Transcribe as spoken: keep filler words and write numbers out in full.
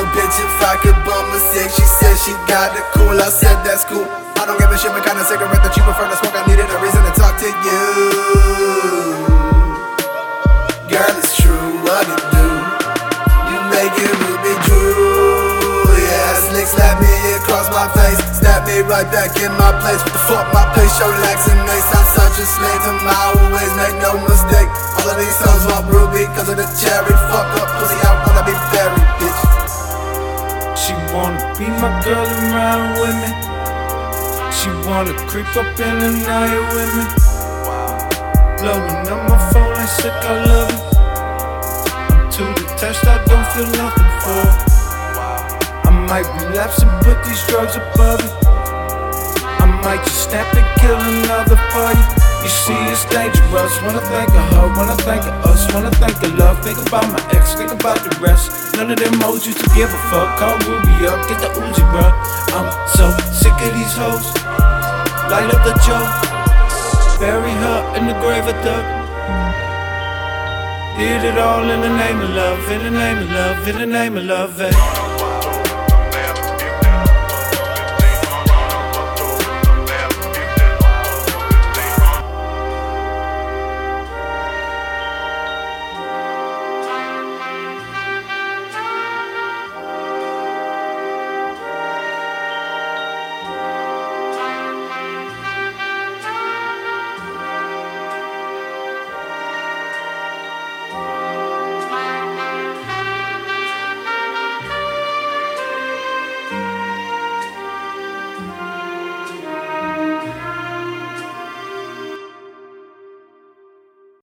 bitch if I could bum a cig. She said she got it cool, I said that's cool. I don't give a shit what kind of cigarette that you prefer to smoke. I needed a reason to talk to you. Girl, it's true, what it do? You make it Ruby Drew. Yeah, slick slap me across my face, stab me right back in my place. What the fuck, my place, show lax and ace. I'm such a slave to my ways, make no mistake. All of these songs want Ruby cause of the cherry. Fuck up pussy, I wanna be buried, bitch. She wanna be my girl and ride with me. She wanna creep up in the night with me. Blowing up my phone like sick, I love it. I'm too detached, I don't feel nothing for her. I might relapse and put these drugs above it. I might just snap and kill another for you. You see it's dangerous. Wanna think of her, wanna think of us, wanna think of love. Think about my ex, think about the rest. None of them hoes used to give a fuck. Call Ruby up, get the Uzi, bruh. I'm so sick of these hoes. Light up the joke, bury her in the grave of duck. Did it all in the name of love, in the name of love, in the name of love, eh?